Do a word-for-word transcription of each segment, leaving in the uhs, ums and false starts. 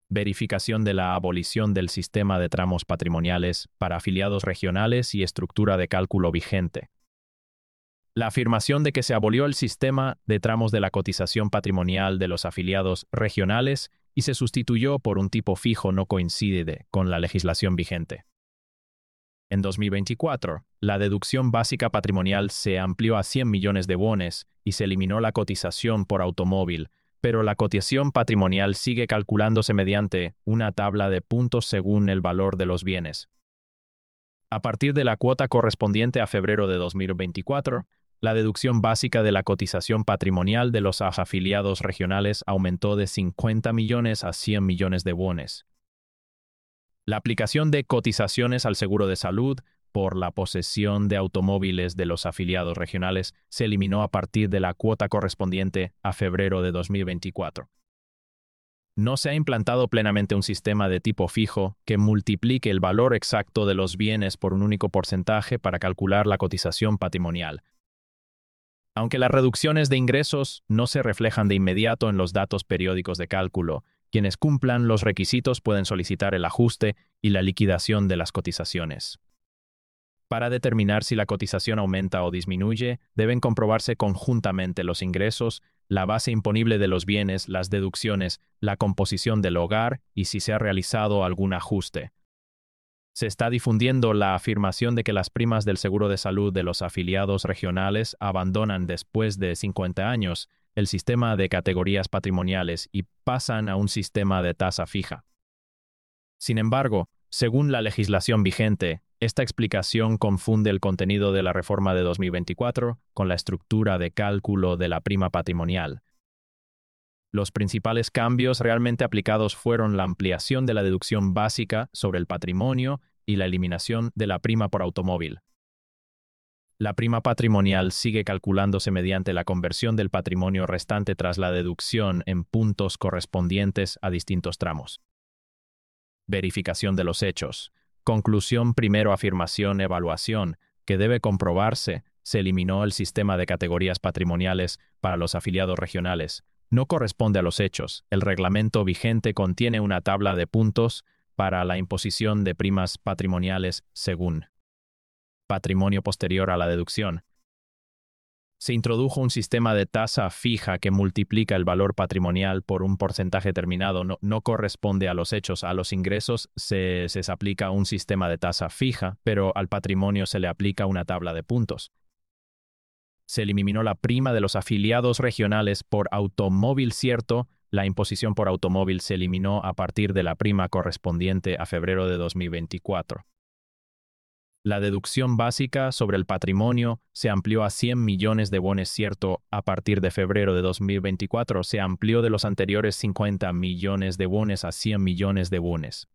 Verificación de la abolición del sistema de tramos patrimoniales para afiliados regionales y estructura de cálculo vigente. La afirmación de que se abolió el sistema de tramos de la cotización patrimonial de los afiliados regionales y se sustituyó por un tipo fijo no coincide con la legislación vigente. En dos mil veinticuatro, la deducción básica patrimonial se amplió a cien millones de wones y se eliminó la cotización por automóvil, pero la cotización patrimonial sigue calculándose mediante una tabla de puntos según el valor de los bienes. A partir de la cuota correspondiente a febrero de dos mil veinticuatro, la deducción básica de la cotización patrimonial de los afiliados regionales aumentó de cincuenta millones a cien millones de wones. La aplicación de cotizaciones al seguro de salud por la posesión de automóviles de los afiliados regionales se eliminó a partir de la cuota correspondiente a febrero de dos mil veinticuatro. No se ha implantado plenamente un sistema de tipo fijo que multiplique el valor exacto de los bienes por un único porcentaje para calcular la cotización patrimonial. Aunque las reducciones de ingresos no se reflejan de inmediato en los datos periódicos de cálculo, quienes cumplan los requisitos pueden solicitar el ajuste y la liquidación de las cotizaciones. Para determinar si la cotización aumenta o disminuye, deben comprobarse conjuntamente los ingresos, la base imponible de los bienes, las deducciones, la composición del hogar y si se ha realizado algún ajuste. Se está difundiendo la afirmación de que las primas del seguro de salud de los afiliados regionales abandonan después de cincuenta años el sistema de categorías patrimoniales y pasan a un sistema de tasa fija. Sin embargo, según la legislación vigente, esta explicación confunde el contenido de la reforma de dos mil veinticuatro con la estructura de cálculo de la prima patrimonial. Los principales cambios realmente aplicados fueron la ampliación de la deducción básica sobre el patrimonio y la eliminación de la prima por automóvil. La prima patrimonial sigue calculándose mediante la conversión del patrimonio restante tras la deducción en puntos correspondientes a distintos tramos. Verificación de los hechos. Conclusión primero afirmación evaluación, que debe comprobarse, se eliminó el sistema de categorías patrimoniales para los afiliados regionales. No corresponde a los hechos. El reglamento vigente contiene una tabla de puntos para la imposición de primas patrimoniales según patrimonio posterior a la deducción. Se introdujo un sistema de tasa fija que multiplica el valor patrimonial por un porcentaje determinado. No, no corresponde a los hechos. A los ingresos se, se aplica un sistema de tasa fija, pero al patrimonio se le aplica una tabla de puntos. Se eliminó la prima de los afiliados regionales por automóvil cierto. La imposición por automóvil se eliminó a partir de la prima correspondiente a febrero de dos mil veinticuatro. La deducción básica sobre el patrimonio se amplió a cien millones de wones cierto. A partir de febrero de dos mil veinticuatro se amplió de los anteriores cincuenta millones de wones a cien millones de wones.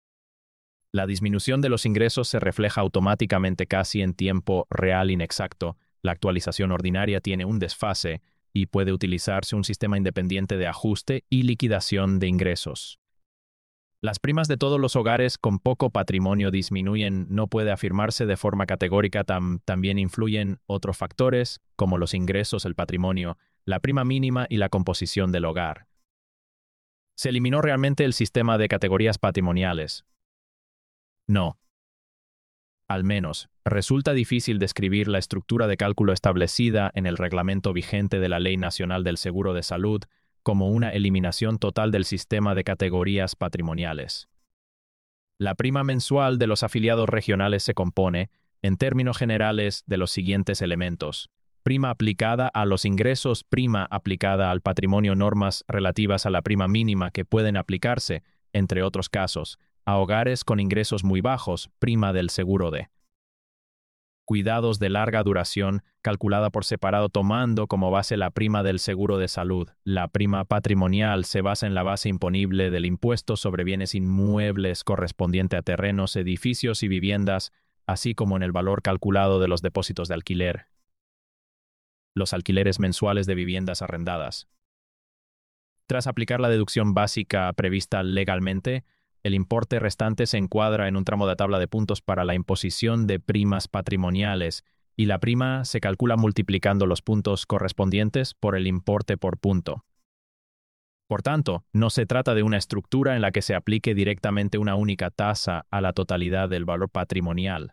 La disminución de los ingresos se refleja automáticamente casi en tiempo real inexacto. La actualización ordinaria tiene un desfase y puede utilizarse un sistema independiente de ajuste y liquidación de ingresos. Las primas de todos los hogares con poco patrimonio disminuyen. No puede afirmarse de forma categórica. Tam, también influyen otros factores, como los ingresos, el patrimonio, la prima mínima y la composición del hogar. ¿Se eliminó realmente el sistema de categorías patrimoniales? No. Al menos, resulta difícil describir la estructura de cálculo establecida en el reglamento vigente de la Ley Nacional del Seguro de Salud como una eliminación total del sistema de categorías patrimoniales. La prima mensual de los afiliados regionales se compone, en términos generales, de los siguientes elementos: prima aplicada a los ingresos, prima aplicada al patrimonio, normas relativas a la prima mínima que pueden aplicarse, entre otros casos, a hogares con ingresos muy bajos, prima del seguro de cuidados de larga duración, calculada por separado tomando como base la prima del seguro de salud. La prima patrimonial se basa en la base imponible del impuesto sobre bienes inmuebles correspondiente a terrenos, edificios y viviendas, así como en el valor calculado de los depósitos de alquiler. Los alquileres mensuales de viviendas arrendadas. Tras aplicar la deducción básica prevista legalmente, el importe restante se encuadra en un tramo de tabla de puntos para la imposición de primas patrimoniales y la prima se calcula multiplicando los puntos correspondientes por el importe por punto. Por tanto, no se trata de una estructura en la que se aplique directamente una única tasa a la totalidad del valor patrimonial.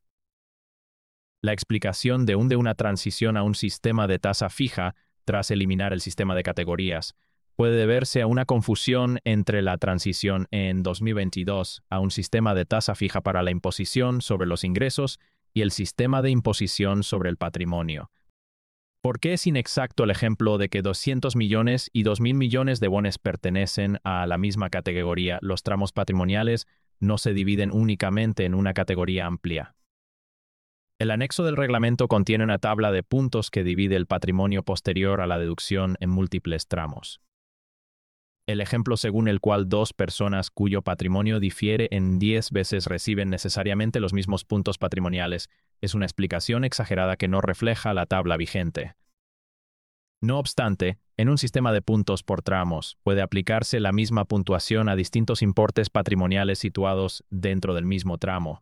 La explicación de un de una transición a un sistema de tasa fija, tras eliminar el sistema de categorías, puede deberse a una confusión entre la transición en dos mil veintidós a un sistema de tasa fija para la imposición sobre los ingresos y el sistema de imposición sobre el patrimonio. ¿Por qué es inexacto el ejemplo de que doscientos millones y dos mil millones de bones pertenecen a la misma categoría? Los tramos patrimoniales no se dividen únicamente en una categoría amplia. El anexo del reglamento contiene una tabla de puntos que divide el patrimonio posterior a la deducción en múltiples tramos. El ejemplo según el cual dos personas cuyo patrimonio difiere en diez veces reciben necesariamente los mismos puntos patrimoniales es una explicación exagerada que no refleja la tabla vigente. No obstante, en un sistema de puntos por tramos puede aplicarse la misma puntuación a distintos importes patrimoniales situados dentro del mismo tramo.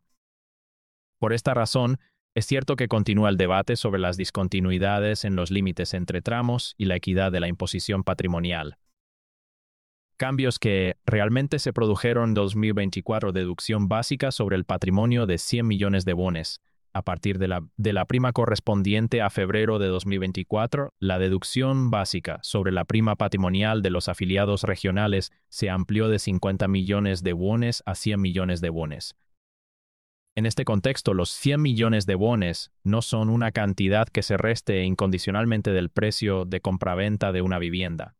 Por esta razón, es cierto que continúa el debate sobre las discontinuidades en los límites entre tramos y la equidad de la imposición patrimonial. Cambios que realmente se produjeron en dos mil veinticuatro: deducción básica sobre el patrimonio de cien millones de bones. A partir de la, de la prima correspondiente a febrero de dos mil veinticuatro, la deducción básica sobre la prima patrimonial de los afiliados regionales se amplió de cincuenta millones de bones a cien millones de bones. En este contexto, los cien millones de bones no son una cantidad que se reste incondicionalmente del precio de compraventa de una vivienda.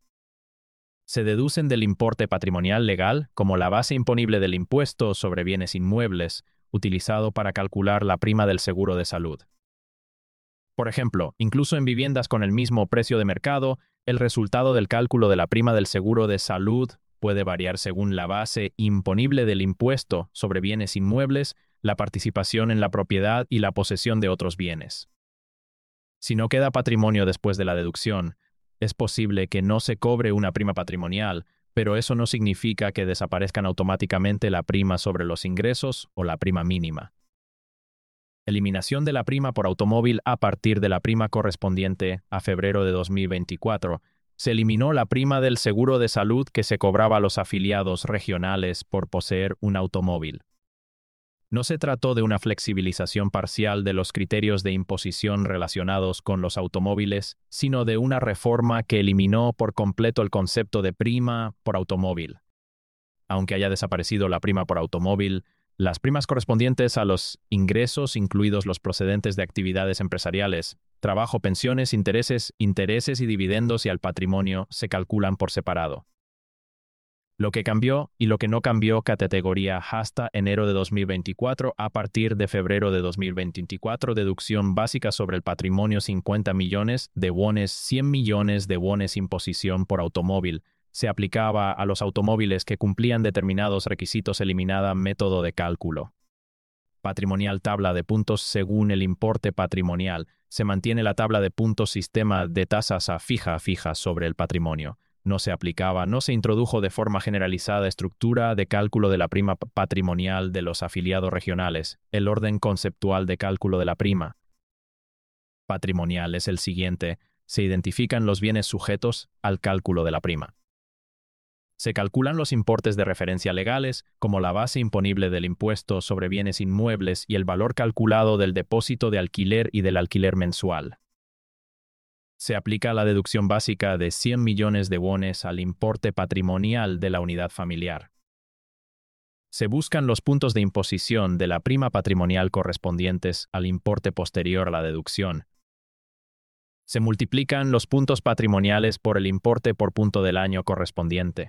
Se deducen del importe patrimonial legal como la base imponible del impuesto sobre bienes inmuebles, utilizado para calcular la prima del seguro de salud. Por ejemplo, incluso en viviendas con el mismo precio de mercado, el resultado del cálculo de la prima del seguro de salud puede variar según la base imponible del impuesto sobre bienes inmuebles, la participación en la propiedad y la posesión de otros bienes. Si no queda patrimonio después de la deducción, es posible que no se cobre una prima patrimonial, pero eso no significa que desaparezcan automáticamente la prima sobre los ingresos o la prima mínima. Eliminación de la prima por automóvil. A partir de la prima correspondiente a febrero de dos mil veinticuatro, se eliminó la prima del seguro de salud que se cobraba a los afiliados regionales por poseer un automóvil. No se trató de una flexibilización parcial de los criterios de imposición relacionados con los automóviles, sino de una reforma que eliminó por completo el concepto de prima por automóvil. Aunque haya desaparecido la prima por automóvil, las primas correspondientes a los ingresos, incluidos los procedentes de actividades empresariales, trabajo, pensiones, intereses, intereses y dividendos y al patrimonio, se calculan por separado. Lo que cambió y lo que no cambió categoría hasta enero de dos mil veinticuatro. A partir de febrero de dos mil veinticuatro, deducción básica sobre el patrimonio cincuenta millones de bones, cien millones de bones imposición por automóvil. Se aplicaba a los automóviles que cumplían determinados requisitos. Eliminada método de cálculo patrimonial. Tabla de puntos según el importe patrimonial. Se mantiene la tabla de puntos sistema de tasas a fija a fija sobre el patrimonio. No se aplicaba, no se introdujo de forma generalizada estructura de cálculo de la prima patrimonial de los afiliados regionales. El orden conceptual de cálculo de la prima patrimonial es el siguiente. Se identifican los bienes sujetos al cálculo de la prima. Se calculan los importes de referencia legales, como la base imponible del impuesto sobre bienes inmuebles y el valor calculado del depósito de alquiler y del alquiler mensual. Se aplica la deducción básica de cien millones de bones al importe patrimonial de la unidad familiar. Se buscan los puntos de imposición de la prima patrimonial correspondientes al importe posterior a la deducción. Se multiplican los puntos patrimoniales por el importe por punto del año correspondiente.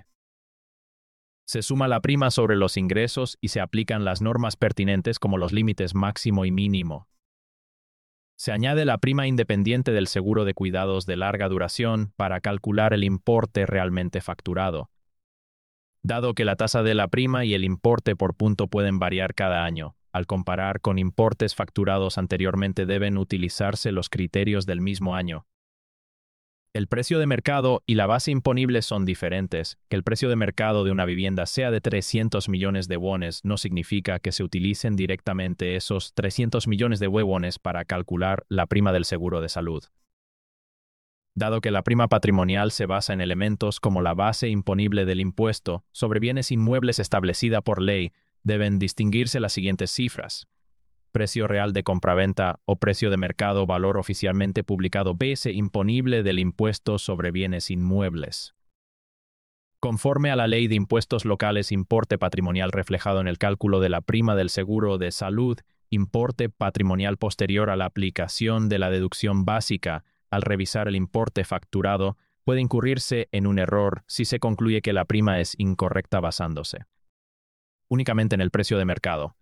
Se suma la prima sobre los ingresos y se aplican las normas pertinentes como los límites máximo y mínimo. Se añade la prima independiente del seguro de cuidados de larga duración para calcular el importe realmente facturado. Dado que la tasa de la prima y el importe por punto pueden variar cada año, al comparar con importes facturados anteriormente deben utilizarse los criterios del mismo año. El precio de mercado y la base imponible son diferentes. Que el precio de mercado de una vivienda sea de trescientos millones de bones no significa que se utilicen directamente esos trescientos millones de bones para calcular la prima del seguro de salud. Dado que la prima patrimonial se basa en elementos como la base imponible del impuesto sobre bienes inmuebles establecida por ley, deben distinguirse las siguientes cifras: precio real de compraventa o precio de mercado, valor oficialmente publicado, base imponible del impuesto sobre bienes inmuebles. Conforme a la Ley de Impuestos Locales, importe patrimonial reflejado en el cálculo de la prima del seguro de salud, importe patrimonial posterior a la aplicación de la deducción básica. Al revisar el importe facturado, puede incurrirse en un error si se concluye que la prima es incorrecta basándose únicamente en el precio de mercado.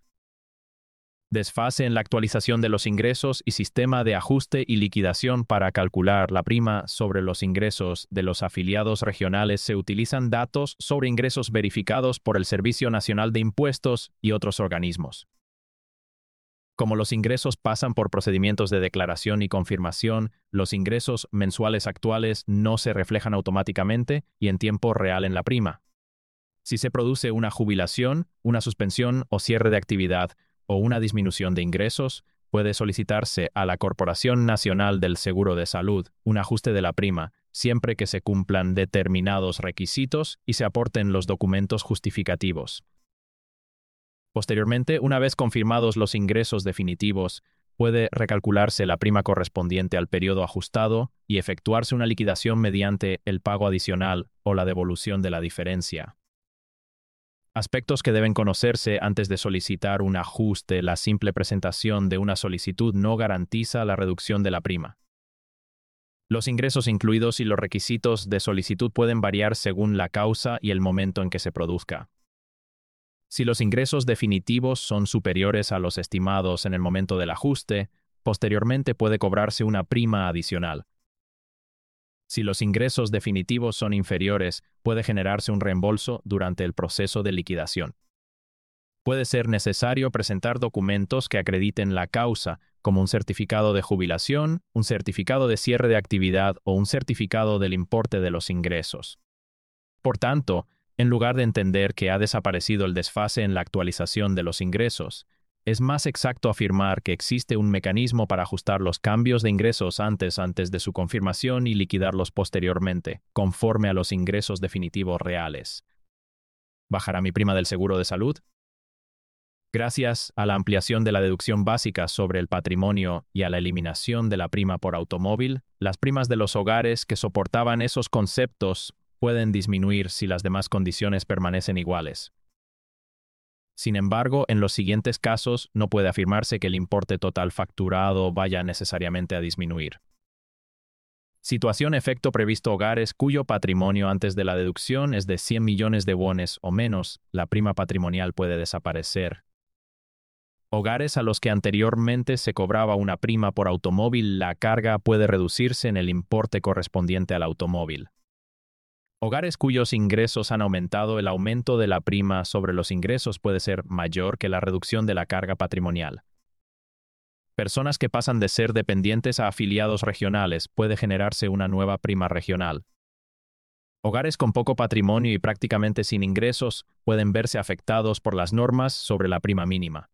Desfase en la actualización de los ingresos y sistema de ajuste y liquidación para calcular la prima sobre los ingresos de los afiliados regionales. Se utilizan datos sobre ingresos verificados por el Servicio Nacional de Impuestos y otros organismos. Como los ingresos pasan por procedimientos de declaración y confirmación, los ingresos mensuales actuales no se reflejan automáticamente y en tiempo real en la prima. Si se produce una jubilación, una suspensión o cierre de actividad, o una disminución de ingresos, puede solicitarse a la Corporación Nacional del Seguro de Salud un ajuste de la prima, siempre que se cumplan determinados requisitos y se aporten los documentos justificativos. Posteriormente, una vez confirmados los ingresos definitivos, puede recalcularse la prima correspondiente al periodo ajustado y efectuarse una liquidación mediante el pago adicional o la devolución de la diferencia. Aspectos que deben conocerse antes de solicitar un ajuste: la simple presentación de una solicitud no garantiza la reducción de la prima. Los ingresos incluidos y los requisitos de solicitud pueden variar según la causa y el momento en que se produzca. Si los ingresos definitivos son superiores a los estimados en el momento del ajuste, posteriormente puede cobrarse una prima adicional. Si los ingresos definitivos son inferiores, puede generarse un reembolso durante el proceso de liquidación. Puede ser necesario presentar documentos que acrediten la causa, como un certificado de jubilación, un certificado de cierre de actividad o un certificado del importe de los ingresos. Por tanto, en lugar de entender que ha desaparecido el desfase en la actualización de los ingresos, es más exacto afirmar que existe un mecanismo para ajustar los cambios de ingresos antes, antes de su confirmación y liquidarlos posteriormente, conforme a los ingresos definitivos reales. ¿Bajará mi prima del seguro de salud? Gracias a la ampliación de la deducción básica sobre el patrimonio y a la eliminación de la prima por automóvil, las primas de los hogares que soportaban esos conceptos pueden disminuir si las demás condiciones permanecen iguales. Sin embargo, en los siguientes casos no puede afirmarse que el importe total facturado vaya necesariamente a disminuir. Situación efecto previsto: hogares cuyo patrimonio antes de la deducción es de cien millones de wones o menos, la prima patrimonial puede desaparecer. Hogares a los que anteriormente se cobraba una prima por automóvil, la carga puede reducirse en el importe correspondiente al automóvil. Hogares cuyos ingresos han aumentado, el aumento de la prima sobre los ingresos puede ser mayor que la reducción de la carga patrimonial. Personas que pasan de ser dependientes a afiliados regionales, puede generarse una nueva prima regional. Hogares con poco patrimonio y prácticamente sin ingresos pueden verse afectados por las normas sobre la prima mínima.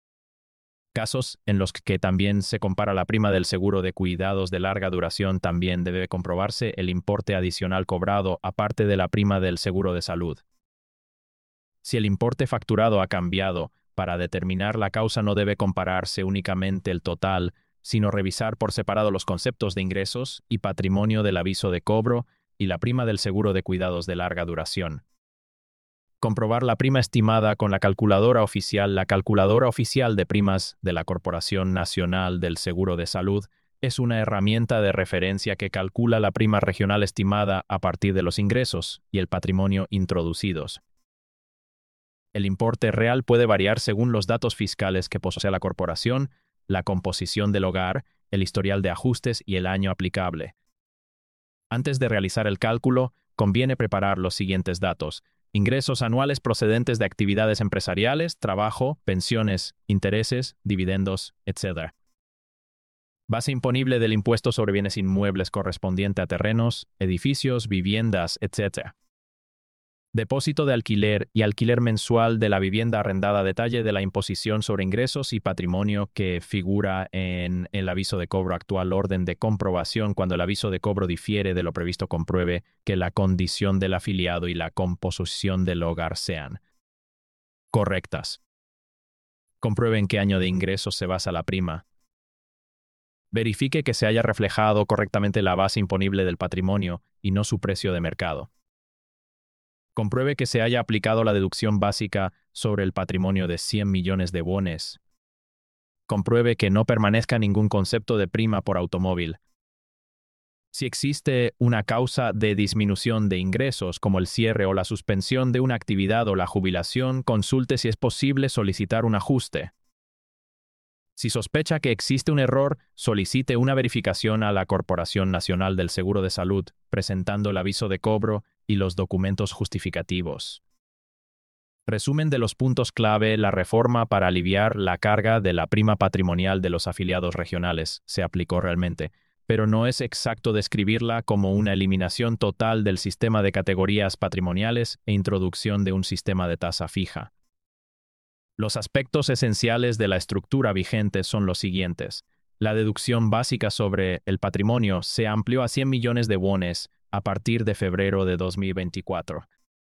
Casos en los que también se compara la prima del seguro de cuidados de larga duración, también debe comprobarse el importe adicional cobrado aparte de la prima del seguro de salud. Si el importe facturado ha cambiado, para determinar la causa no debe compararse únicamente el total, sino revisar por separado los conceptos de ingresos y patrimonio del aviso de cobro y la prima del seguro de cuidados de larga duración. Comprobar la prima estimada con la calculadora oficial. La calculadora oficial de primas de la Corporación Nacional del Seguro de Salud es una herramienta de referencia que calcula la prima regional estimada a partir de los ingresos y el patrimonio introducidos. El importe real puede variar según los datos fiscales que posee la corporación, la composición del hogar, el historial de ajustes y el año aplicable. Antes de realizar el cálculo, conviene preparar los siguientes datos: ingresos anuales procedentes de actividades empresariales, trabajo, pensiones, intereses, dividendos, etcétera. Base imponible del impuesto sobre bienes inmuebles correspondiente a terrenos, edificios, viviendas, etcétera. Depósito de alquiler y alquiler mensual de la vivienda arrendada. Detalle de la imposición sobre ingresos y patrimonio que figura en el aviso de cobro actual. Orden de comprobación. Cuando el aviso de cobro difiere de lo previsto, compruebe que la condición del afiliado y la composición del hogar sean correctas. Compruebe en qué año de ingresos se basa la prima. Verifique que se haya reflejado correctamente la base imponible del patrimonio y no su precio de mercado. Compruebe que se haya aplicado la deducción básica sobre el patrimonio de cien millones de wones. Compruebe que no permanezca ningún concepto de prima por automóvil. Si existe una causa de disminución de ingresos, como el cierre o la suspensión de una actividad o la jubilación, consulte si es posible solicitar un ajuste. Si sospecha que existe un error, solicite una verificación a la Corporación Nacional del Seguro de Salud, presentando el aviso de cobro y los documentos justificativos. Resumen de los puntos clave. La reforma para aliviar la carga de la prima patrimonial de los afiliados regionales se aplicó realmente, pero no es exacto describirla como una eliminación total del sistema de categorías patrimoniales e introducción de un sistema de tasa fija. Los aspectos esenciales de la estructura vigente son los siguientes. La deducción básica sobre el patrimonio se amplió a cien millones de wones a partir de febrero de dos mil veinticuatro.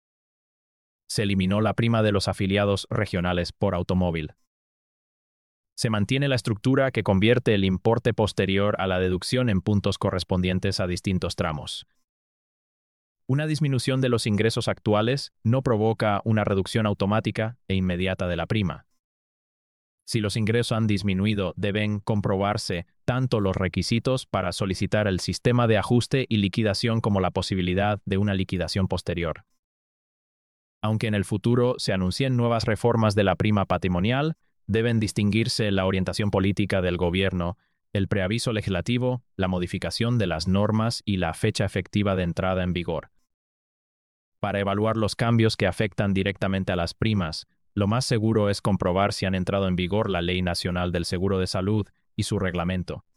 Se eliminó la prima de los afiliados regionales por automóvil. Se mantiene la estructura que convierte el importe posterior a la deducción en puntos correspondientes a distintos tramos. Una disminución de los ingresos actuales no provoca una reducción automática e inmediata de la prima. Si los ingresos han disminuido, deben comprobarse tanto los requisitos para solicitar el sistema de ajuste y liquidación como la posibilidad de una liquidación posterior. Aunque en el futuro se anuncien nuevas reformas de la prima patrimonial, deben distinguirse la orientación política del gobierno, el preaviso legislativo, la modificación de las normas y la fecha efectiva de entrada en vigor. Para evaluar los cambios que afectan directamente a las primas, lo más seguro es comprobar si han entrado en vigor la Ley Nacional del Seguro de Salud y su reglamento.